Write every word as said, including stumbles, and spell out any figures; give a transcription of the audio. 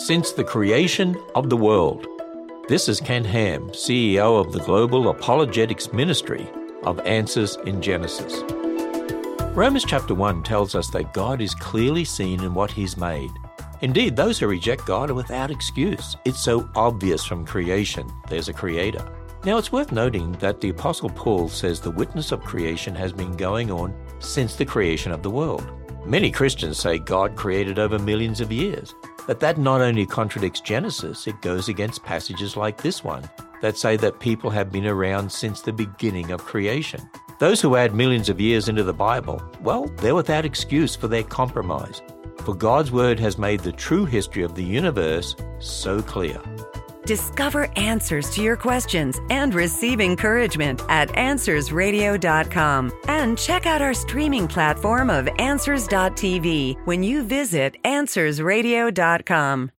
since the creation of the world. This is Ken Ham, C E O of the Global Apologetics Ministry of Answers in Genesis. Romans chapter one tells us that God is clearly seen in what He's made. Indeed, those who reject God are without excuse. It's so obvious from creation there's a Creator. Now, it's worth noting that the Apostle Paul says the witness of creation has been going on since the creation of the world. Many Christians say God created over millions of years, but that not only contradicts Genesis, it goes against passages like this one that say that people have been around since the beginning of creation. Those who add millions of years into the Bible, well, they're without excuse for their compromise, for God's Word has made the true history of the universe so clear. Discover answers to your questions and receive encouragement at answers radio dot com. And check out our streaming platform of answers dot t v when you visit answers radio dot com.